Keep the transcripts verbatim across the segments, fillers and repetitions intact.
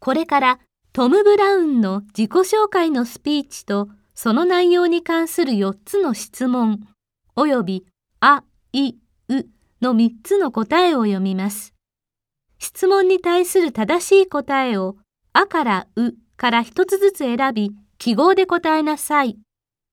これからトム・ブラウンの自己紹介のスピーチとその内容に関するよっつの質問、およびあ、い、うのみっつの答えを読みます。質問に対する正しい答えをあからうからひとつずつ選び、記号で答えなさい。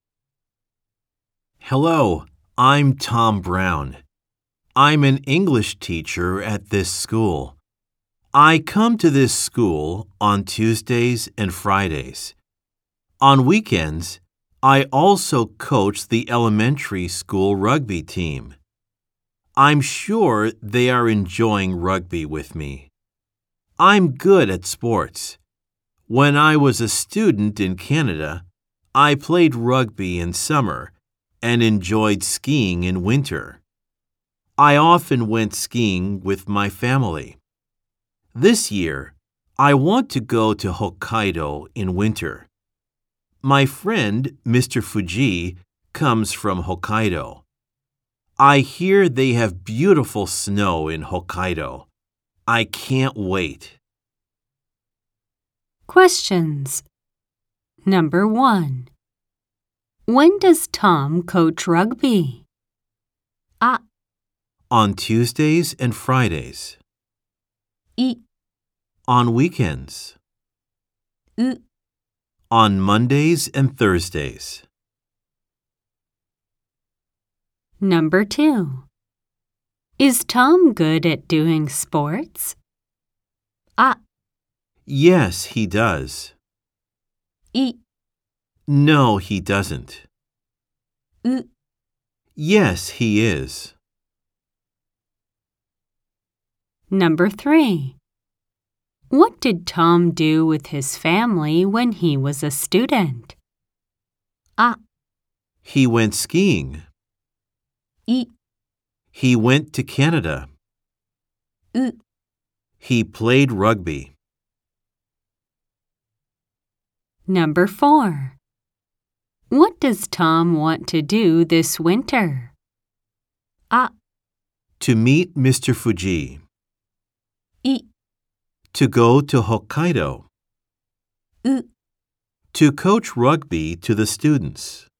Hello, I'm Tom Brown. I'm an English teacher at this school. I come to this school on Tuesdays and Fridays. On weekends, I also coach the elementary school rugby team. I'm sure they are enjoying rugby with me. I'm good at sports. When I was a student in Canada, I played rugby in summer and enjoyed skiing in winter. I often went skiing with my family. This year, I want to go to Hokkaido in winter. My friend, Mister Fuji, comes from Hokkaido. I hear they have beautiful snow in Hokkaido. I can't wait. Questions. Number one. When does Tom coach rugby? あ、 On Tuesdays and Fridays. い、 On weekends. う、 On Mondays and Thursdays. Number two. Is Tom good at doing sports? あ、 Yes, he does. い、 No, he doesn't. う、 Yes, he is. Number three. What did Tom do with his family when he was a student? あ、 He went skiing. い、 He went to Canada. う、 He played rugby. Number four. What does Tom want to do this winter? あ、 To meet Mister Fuji. い、 To go to Hokkaido. う、 To coach rugby to the students.